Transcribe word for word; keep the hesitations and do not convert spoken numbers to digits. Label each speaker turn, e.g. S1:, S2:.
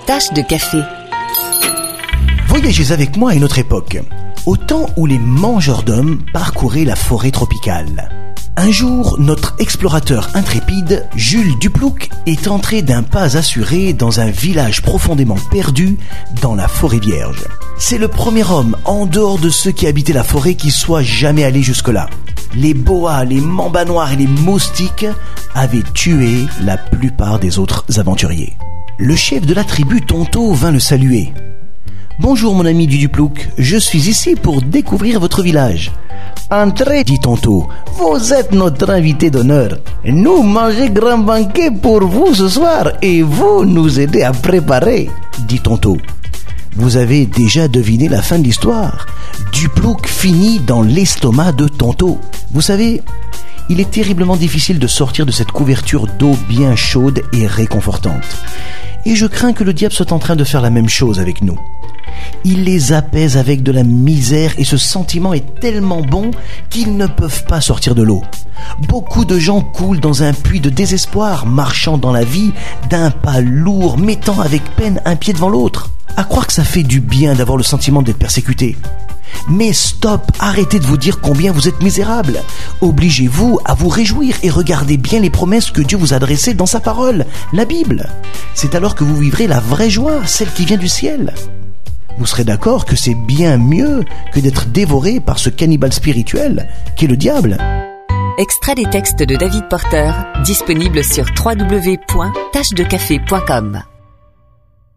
S1: Tache de café.
S2: Voyagez avec moi à une autre époque, au temps où les mangeurs d'hommes parcouraient la forêt tropicale. Un jour, notre explorateur intrépide, Jules Duplouc, est entré d'un pas assuré dans un village profondément perdu dans la forêt vierge. C'est le premier homme, en dehors de ceux qui habitaient la forêt, qui soit jamais allé jusque-là. Les boas, les mambas noirs et les moustiques avaient tué la plupart des autres aventuriers. Le chef de la tribu, Tonto, vint le saluer. « Bonjour mon ami du Duplouc, je suis ici pour découvrir votre village. »« Entrez, dit Tonto, vous êtes notre invité d'honneur. Nous mangeons grand banquet pour vous ce soir et vous nous aidez à préparer, dit Tonto. Vous avez déjà deviné la fin de l'histoire. Duplouc finit dans l'estomac de Tonto. Vous savez, il est terriblement difficile de sortir de cette couverture d'eau bien chaude et réconfortante. Et je crains que le diable soit en train de faire la même chose avec nous. Il les apaise avec de la misère et ce sentiment est tellement bon qu'ils ne peuvent pas sortir de l'eau. Beaucoup de gens coulent dans un puits de désespoir, marchant dans la vie d'un pas lourd, mettant avec peine un pied devant l'autre. À croire que ça fait du bien d'avoir le sentiment d'être persécuté. Mais stop, arrêtez de vous dire combien vous êtes misérable. Obligez-vous à vous réjouir et regardez bien les promesses que Dieu vous a adressées dans sa parole, la Bible. C'est alors que vous vivrez la vraie joie, celle qui vient du ciel. Vous serez d'accord que c'est bien mieux que d'être dévoré par ce cannibale spirituel qu'est le diable.
S1: Extrait des textes de David Porter, disponible sur w w w point tache de café point com.